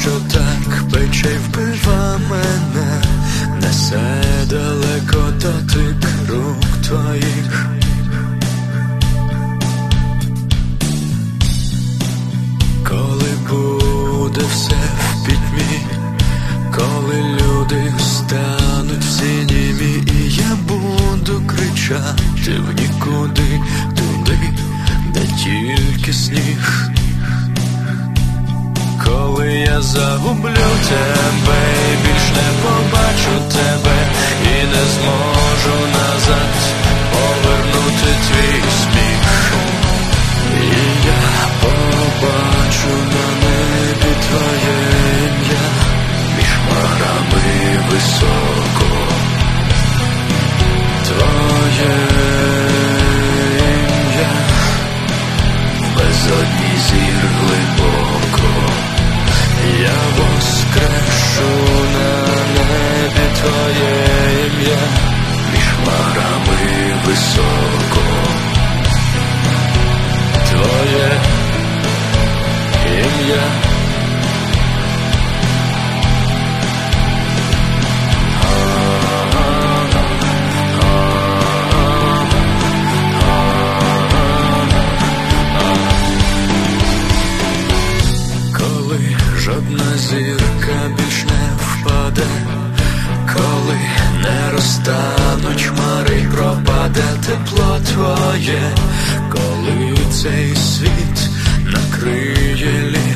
що так пече й вбива мене, несе далеко дотик рук твоїх. Коли буде все в пітьмі, коли люди стануть всі німі, і я буду кричати в нікуди, туди, де тільки сніг. Коли я загублю тебе і більш не побачу тебе, і не зможу назад повернути твій сміх, і я побачу на небі твоє ім'я, між хмарами високо, твоє ім'я, в безодні зір глибоко. Я воскрешу на небі твоє ім'я, між хмарами високо, твоє ім'я. Жодна зірка більш не впаде, коли не розтануть хмари й пропаде тепло твоє, коли цей світ накриє лід.